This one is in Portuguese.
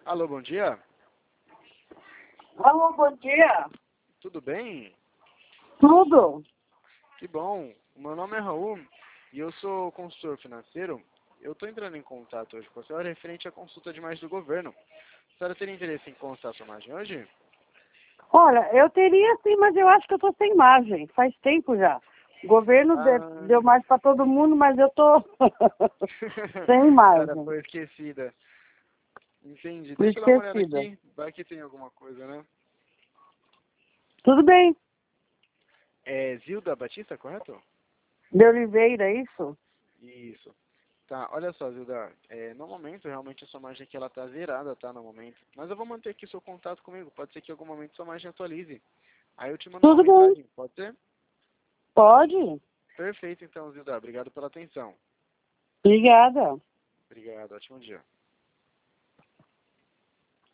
Alô, bom dia. Alô, bom dia. Tudo bem? Tudo? Que bom. O meu nome é Raul e eu sou consultor financeiro. Eu estou entrando em contato hoje com a senhora referente à consulta de imagem do governo. A senhora teria interesse em consultar a sua imagem hoje? Olha, eu teria sim, mas eu acho que eu tô sem margem. Faz tempo já. O governo deu mais para todo mundo, mas eu tô sem A senhora margem. foi esquecida. Entendi. Fui Deixa eu dar uma olhada esquecida. aqui. Vai que tem alguma coisa, né? Tudo bem. É Zilda Batista, correto? De Oliveira, é isso? Isso. Tá, olha só, Zilda. No momento, realmente, a sua margem aqui ela tá zerada, tá, no momento. Mas eu vou manter aqui seu contato comigo. Pode ser que em algum momento sua margem atualize. Aí eu te mando uma Tudo bem. mensagem, pode ser? Pode. Perfeito, então, Zilda. Obrigado pela atenção. Obrigada. Obrigado, ótimo dia.